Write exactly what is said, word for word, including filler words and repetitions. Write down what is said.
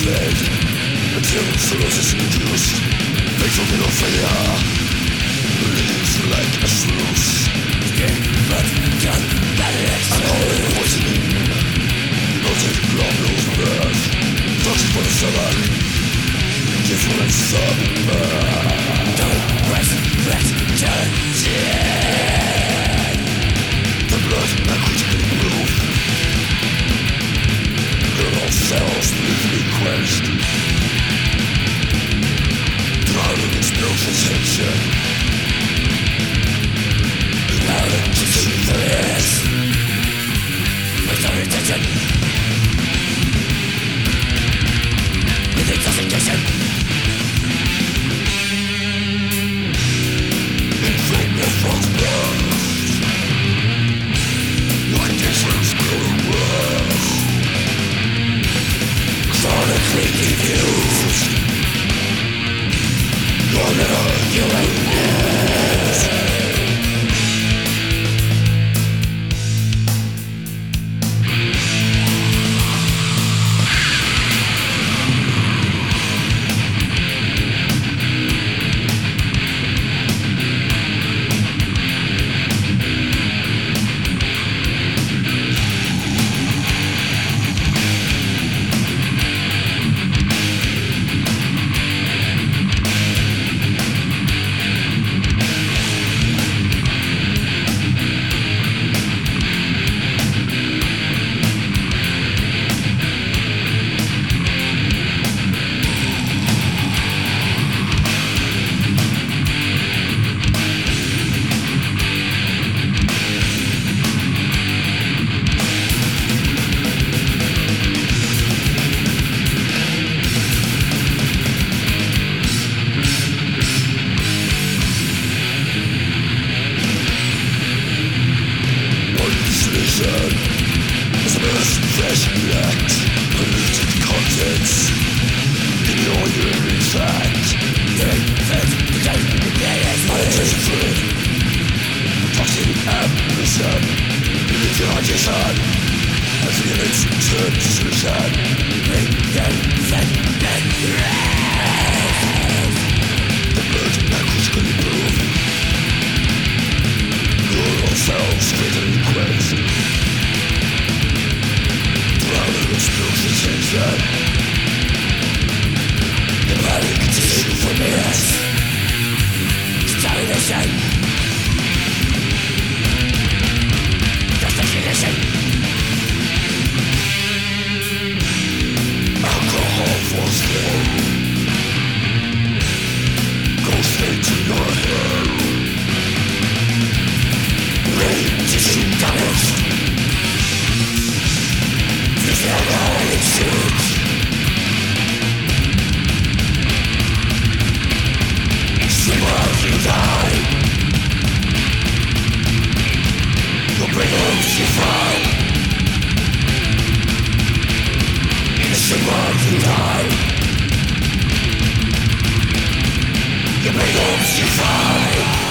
fade until cirrhosis induced. Fatal middle failure leaves like a sluice. Skin, blood, gun, alcoholic poisoning, melted globules burst. Toxic for the stomach, different stomach. Don't rest, rest, turn, dead. The blood not critically moved. Neural cells briefly quenched. Drowning in spiritual tension. Ignorant to see there is. With no intention. With intoxication. Inflame your front burst. Your conditions growing worse. Chronically diffused. You're never human. As a best fresh react, polluted contents in your urinary tract. Unintentional fluid, toxic ammunition, utilization, as the image turn to solution. The blood not critically moved. Neural cells fatally quenched. Spiritual tension. The body condition for mirrors. Starvation. Justification. Alcohol for skill. Go straight to your head. Brain tissue damage. Physiologic suits. Extreme you die. Your brain hopes you find. In a simple you die. Your brain hopes you find.